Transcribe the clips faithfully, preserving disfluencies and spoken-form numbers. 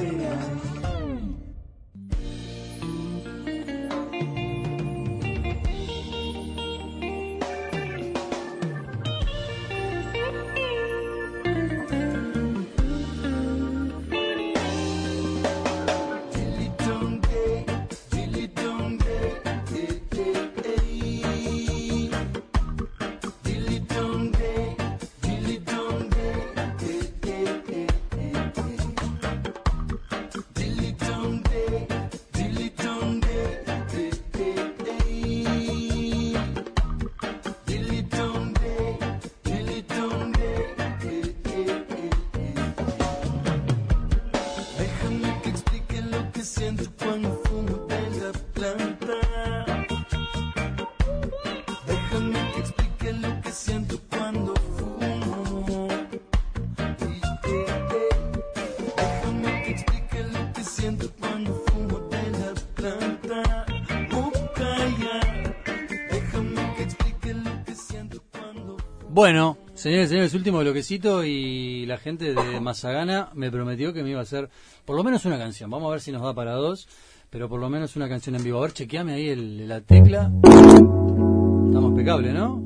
Bueno, señores, señores, último bloquecito y la gente de Mazagana me prometió que me iba a hacer por lo menos una canción. Vamos a ver si nos da para dos, pero por lo menos una canción en vivo. A ver, chequeame ahí el, la tecla. Estamos impecables, ¿no?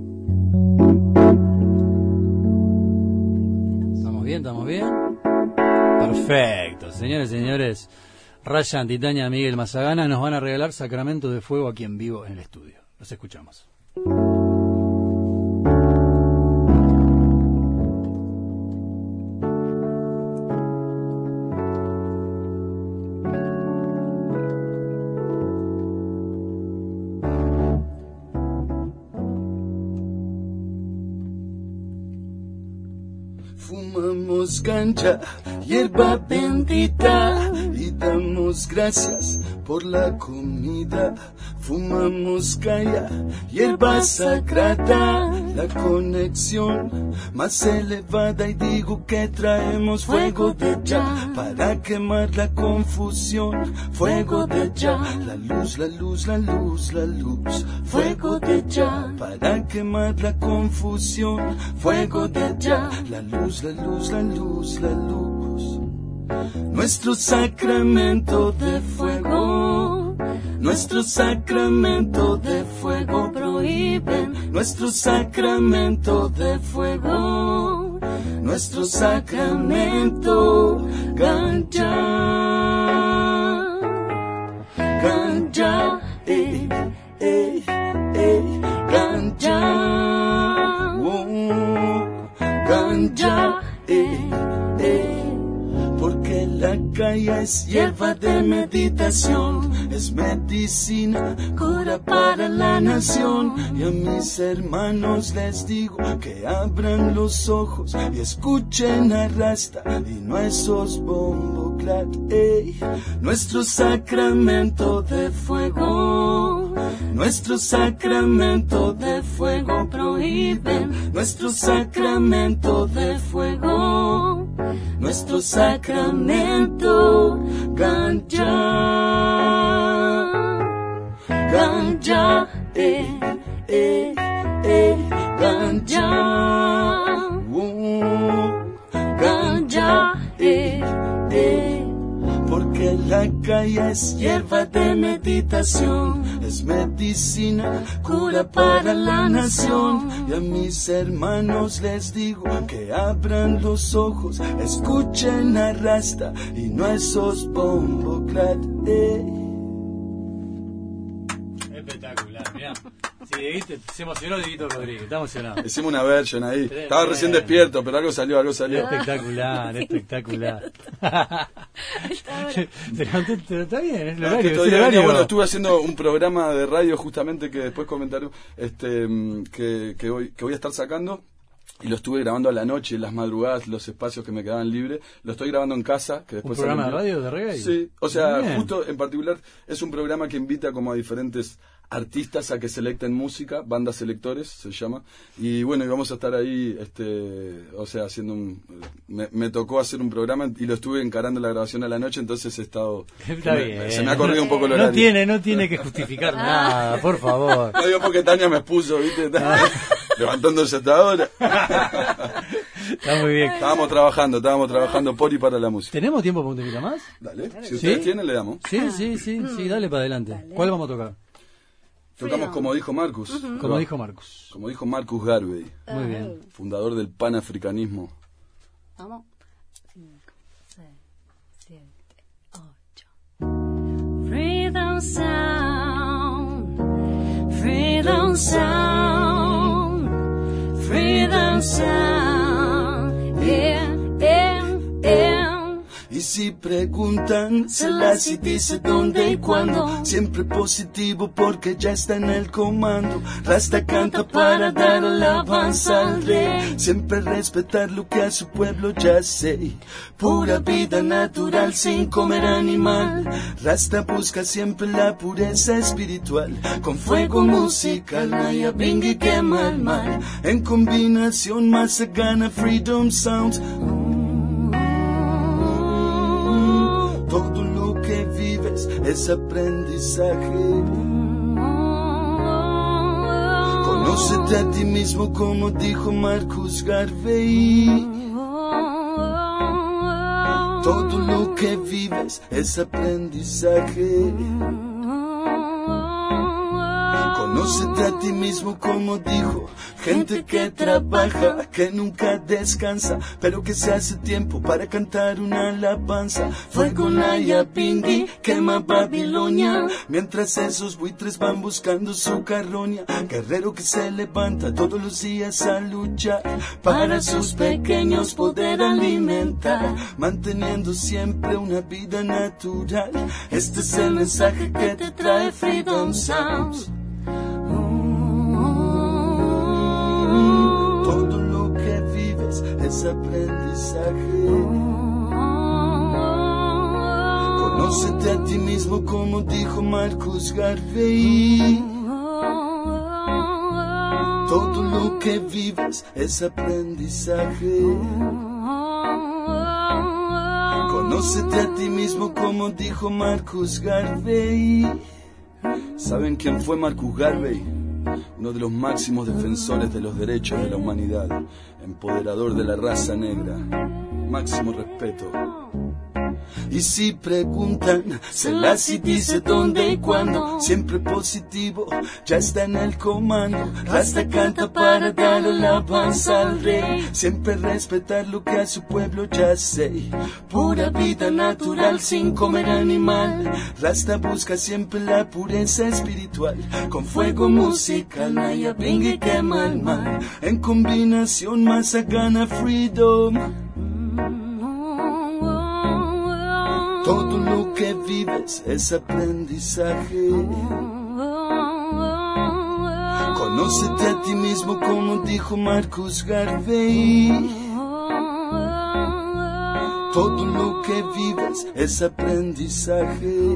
¿Estamos bien? ¿Estamos bien? Perfecto, señores, señores. Ryan, Titania, Miguel Mazagana nos van a regalar Sacramento de Fuego aquí en vivo en el estudio. Los escuchamos. Fumamos cancha, hierba bendita, y damos gracias por la comida. Fumamos calla, hierba sagrada, la conexión más elevada, y digo que traemos fuego de ya para quemar la confusión. Fuego de ya, la luz, la luz, la luz, la luz. Fuego de ya para quemar la confusión. Fuego de ya, la luz, la luz, la luz, la luz. Nuestro sacramento de fuego, nuestro sacramento de fuego prohíben. Nuestro sacramento de fuego, nuestro sacramento ganja, ganja, eh, eh, eh, ganja, oh, ganja, eh, eh. Porque la calle es hierba de meditación, es medicina, cura para la nación. Y a mis hermanos les digo que abran los ojos y escuchen a Rasta y no a esos bomboclat. Ey, nuestro sacramento de fuego, nuestro sacramento de fuego prohíben. Nuestro sacramento de fuego, nuestro sacramento ganja, ganja, eh, eh, eh, ganja, uh, ganja, eh, eh. Porque la calle es hierba de meditación, es medicina, cura para la nación. Y a mis hermanos les digo que abran los ojos, escuchen a Rasta y no a esos bomboclat. Eh. Espectacular, mirá. Sí, Dieguito, se emocionó Dieguito Rodríguez, está emocionado. Hicimos una version ahí. Tremendo. Estaba recién despierto, pero algo salió, algo salió. Espectacular, espectacular. Pero, pero está bien, es el no, horario. Es el horario. Bueno, estuve haciendo un programa de radio justamente que después comentaré, este, que, que, voy, que voy a estar sacando. Y lo estuve grabando a la noche, en las madrugadas, los espacios que me quedaban libres. Lo estoy grabando en casa. Que después ¿Un programa de radio de reggae? Sí, o sea, bien. Justo en particular es un programa que invita como a diferentes artistas a que selecten música, bandas selectores se llama, y bueno, y vamos a estar ahí, este, o sea, haciendo un, me, me tocó hacer un programa y lo estuve encarando la grabación a la noche, entonces he estado, Está me, bien. se me ha corrido un poco el horario. No tiene, no tiene que justificar nada, por favor. No digo porque Tania me expuso, viste, levantándose hasta ahora. Está muy bien. Estábamos trabajando, estábamos trabajando por y para la música. ¿Tenemos tiempo para un temita más? Dale, si ¿Sí? ustedes tienen, le damos. Sí, sí, sí, sí, dale para adelante. Dale. ¿Cuál vamos a tocar? Tocamos como dijo Marcus. Como dijo Marcus. Como dijo Marcus Garvey, Muy bien. fundador del panafricanismo. Vamos. cinco, seis, siete, ocho. Freedom sound, freedom sound, freedom sound, yeah, yeah, yeah. Y si preguntan, Selassie dice dónde y cuándo. Siempre positivo porque ya está en el comando. Rasta canta para dar alabanza al rey. Siempre respetar lo que a su pueblo ya sé. Pura vida natural sin comer animal. Rasta busca siempre la pureza espiritual. Con fuego musical, Naya Bingi quema el mal. En combinación más gana Freedom Sound. Todo lo que vives es aprendizaje. Conócete a ti mismo como dijo Marcus Garvey. Todo lo que vives es aprendizaje. Conócete a ti mismo como dijo. Gente que trabaja, que nunca descansa, pero que se hace tiempo para cantar una alabanza. Fuego Naya Bingi quema Babilonia, mientras esos buitres van buscando su carroña. Guerrero que se levanta todos los días a luchar para sus pequeños poder alimentar, manteniendo siempre una vida natural. Este es el mensaje que te trae Freedom Sounds. Todo lo que vives es aprendizaje. Conócete a ti mismo como dijo Marcus Garvey. Todo lo que vives es aprendizaje. Conócete a ti mismo como dijo Marcus Garvey. ¿Saben quién fue Marcus Garvey? Uno de los máximos defensores de los derechos de la humanidad, empoderador de la raza negra. Máximo respeto. Y si preguntan, Selassie dice dónde y cuándo. Siempre positivo, ya está en el comando. Rasta canta para dar alabanza al rey. Siempre respetar lo que a su pueblo ya sé. Pura vida natural sin comer animal. Rasta busca siempre la pureza espiritual. Con fuego musical, Naya Bingi quema el mal. En combinación más gana Freedom. Todo lo que vives es aprendizaje. Conócete a ti mismo como dijo Marcus Garvey. Todo lo que vives es aprendizaje.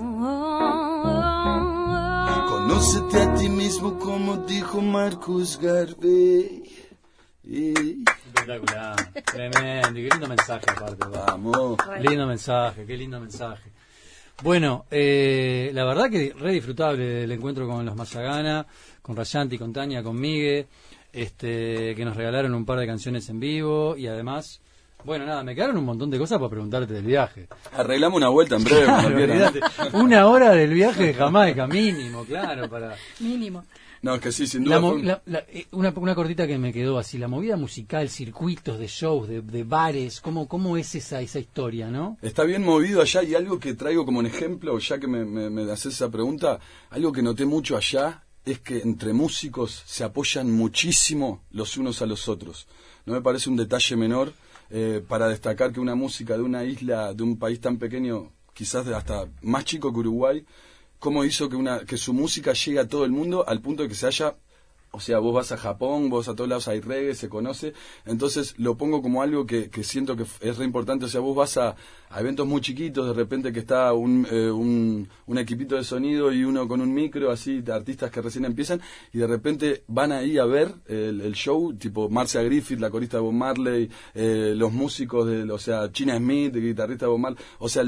Conócete a ti mismo como dijo Marcus Garvey. Y... Espectacular, tremendo, qué lindo mensaje aparte. Vamos. Lindo mensaje, qué lindo mensaje. Bueno, eh, la verdad que re disfrutable el encuentro con los Mazagana, con Rayanti, con Tania, con Migue, este, que nos regalaron un par de canciones en vivo y además, bueno, nada, me quedaron un montón de cosas para preguntarte del viaje. Arreglamos una vuelta en breve. Claro, cuando quieran. olvídate. Una hora del viaje de Jamaica, mínimo, claro, para... Mínimo. No, es que sí, sin duda. La mo- fue un- la- la- eh, una, una cortita que me quedó así, la movida musical, circuitos de shows, de, de bares, ¿cómo, cómo es esa, esa historia, no? Está bien movido allá y algo que traigo como un ejemplo, ya que me, me, me haces esa pregunta, algo que noté mucho allá es que entre músicos se apoyan muchísimo los unos a los otros. No me parece un detalle menor eh, para destacar que una música de una isla, de un país tan pequeño, quizás de hasta más chico que Uruguay, cómo hizo que una que su música llegue a todo el mundo al punto de que se haya, o sea, vos vas a Japón, vos a todos lados hay reggae, se conoce, entonces lo pongo como algo que, que siento que es re importante, o sea, vos vas a, a eventos muy chiquitos, de repente que está un, eh, un, un equipito de sonido y uno con un micro, así, de artistas que recién empiezan, y de repente van ahí a ver el, el show, tipo Marcia Griffith, la corista de Bob Marley, eh, los músicos, de, o sea, China Smith, el guitarrista de Bob Marley, o sea, los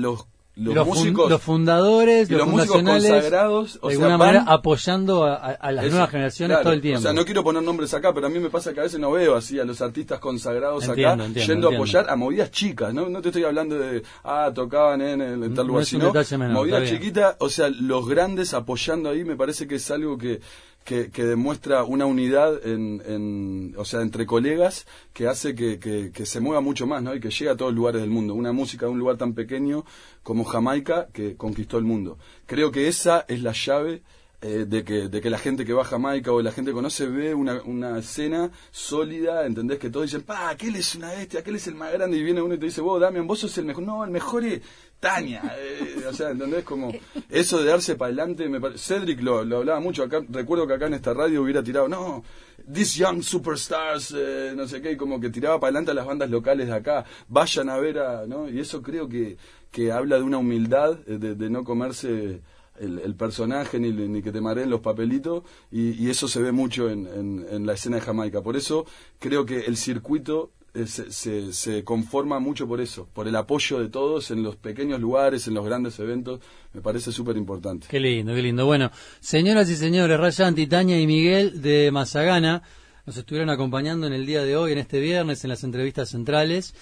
los, los músicos, fun, los fundadores, y los, los músicos fundacionales, consagrados, o de sea, alguna van, manera apoyando a, a, a las eso, nuevas generaciones claro, todo el tiempo. O sea, no quiero poner nombres acá, pero a mí me pasa que a veces no veo así a los artistas consagrados entiendo, acá entiendo, yendo entiendo. a apoyar a movidas chicas, ¿no? No te estoy hablando de, ah, tocaban en, el, en tal No lugar, es un sino detalle menor, movidas está bien. chiquitas, o sea, los grandes apoyando ahí me parece que es algo que Que, que demuestra una unidad en, en, o sea, entre colegas que hace que, que, que se mueva mucho más, ¿no? Y que llegue a todos los lugares del mundo. Una música de un lugar tan pequeño como Jamaica que conquistó el mundo. Creo que esa es la llave eh, de, que, de que la gente que va a Jamaica o la gente que conoce ve una, una escena sólida, ¿entendés? Que todos dicen, pa, aquel es una bestia, aquel es el más grande, y viene uno y te dice, vos, Damian, vos sos el mejor. No, el mejor es Tania, eh, o sea, ¿entendés? Como eso de darse para adelante, me pare... Cedric lo, lo hablaba mucho acá, recuerdo que acá en esta radio hubiera tirado, no, these young superstars, eh, no sé qué, y como que tiraba para adelante a las bandas locales de acá, vayan a ver a, ¿no? Y eso creo que, que habla de una humildad, eh, de, de no comerse el, el personaje ni, ni que te mareen los papelitos, y, y eso se ve mucho en, en, en la escena de Jamaica. Por eso creo que el circuito Eh, se, se, se conforma mucho por eso, por el apoyo de todos en los pequeños lugares, en los grandes eventos. Me parece súper importante. Qué lindo, qué lindo. Bueno, señoras y señores, Rayanti, Tania y Miguel de Mazagana nos estuvieron acompañando en el día de hoy, en este viernes, en las entrevistas centrales.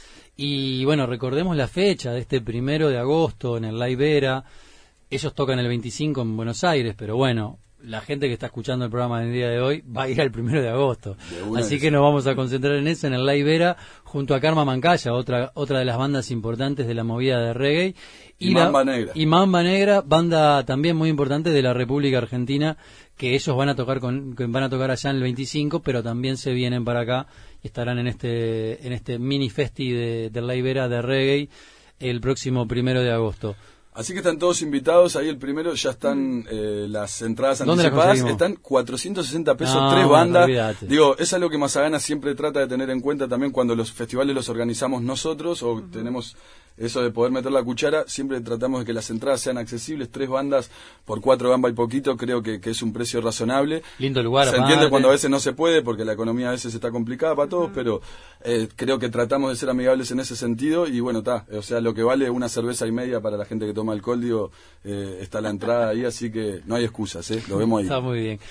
Y bueno, recordemos la fecha de este primero de agosto en el Live Era. Ellos tocan el veinticinco en Buenos Aires, pero bueno, la gente que está escuchando el programa del día de hoy va a ir al primero de agosto. De Así que nos vamos a concentrar en eso, en el Live Era, junto a Karma Mancaya, otra otra de las bandas importantes de la movida de reggae. Y, y Mamba la, Negra. Y Mamba Negra, banda también muy importante de la República Argentina, que ellos van a tocar con, que van a tocar allá en el veinticinco, pero también se vienen para acá y estarán en este en este mini festi de, del Live Era de reggae el próximo primero de agosto. Así que están todos invitados, ahí el primero ya están eh, las entradas anticipadas, están cuatrocientos sesenta pesos, no, tres bandas. Olvídate. Digo, es algo que Mazagana siempre trata de tener en cuenta también cuando los festivales los organizamos nosotros o uh-huh. tenemos eso de poder meter la cuchara, siempre tratamos de que las entradas sean accesibles, tres bandas por cuatro gambas y poquito, creo que, que es un precio razonable. Lindo lugar. Se entiende madre. Cuando a veces no se puede, porque la economía a veces está complicada para todos, uh-huh. pero eh, creo que tratamos de ser amigables en ese sentido y bueno, está, o sea, lo que vale una cerveza y media para la gente que toma alcohol, digo, eh, está la entrada ahí, así que no hay excusas, ¿eh? Lo vemos ahí. Está muy bien.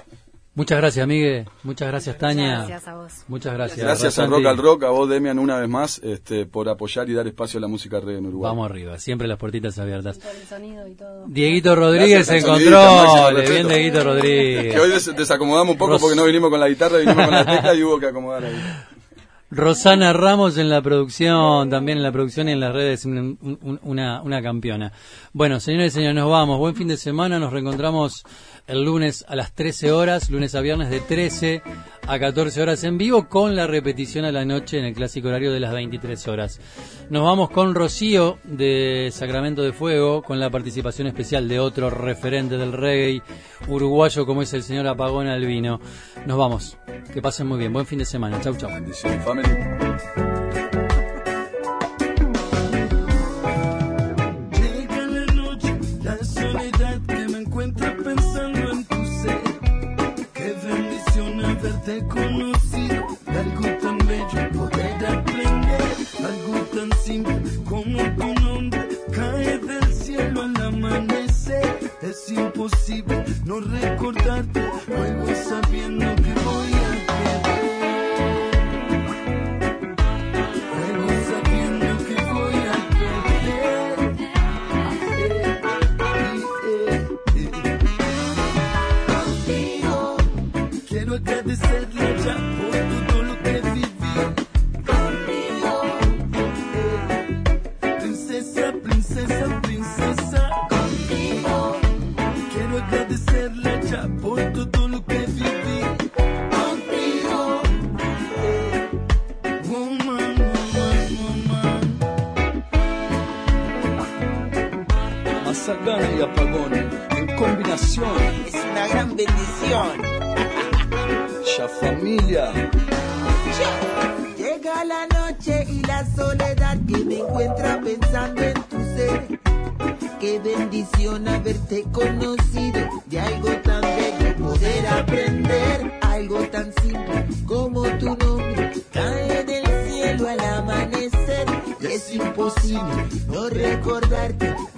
Muchas gracias, Miguel. Muchas gracias, Tania. Muchas gracias a vos. Muchas gracias. Gracias a Rock al Rock, a vos, Demian, una vez más, este, por apoyar y dar espacio a la música reggae en Uruguay. Vamos arriba, siempre las puertitas abiertas. El sonido y todo. Dieguito Rodríguez se encontró. Bien, Dieguito Rodríguez. Que hoy des desacomodamos un poco Ros porque no vinimos con la guitarra, vinimos con la tecla y hubo que acomodar ahí. Rosana Ramos en la producción, también en la producción y en las redes, un, un, una, una campeona. Bueno, señores y señores, nos vamos. Buen fin de semana, nos reencontramos el lunes a las trece horas, lunes a viernes de trece a catorce horas en vivo, con la repetición a la noche en el clásico horario de las veintitrés horas. Nos vamos con Rocío de Sacramento de Fuego, con la participación especial de otro referente del reggae uruguayo como es el señor Apagón Albino. Nos vamos, que pasen muy bien, buen fin de semana, chau chau. Bendición, family. Te conocí, algo tan bello poder aprender, algo tan simple como tu nombre cae del cielo al amanecer. Es imposible no recordarte, luego sabiendo que voy a perder, luego sabiendo que voy a perder. Eh, eh, eh, eh. Quiero agradecerle ya por todo lo que viví conmigo. Princesa, princesa, princesa conmigo. Quiero agradecerle ya por todo lo que viví contigo. Woman, woman, woman. Mazagana y Apagón en combinación es una gran bendición. Ya familia. Llega la noche y la soledad que me encuentra pensando en tu ser. Qué bendición haberte conocido, de algo tan bello poder aprender, algo tan simple como tu nombre cae del cielo al amanecer. Y es imposible no recordarte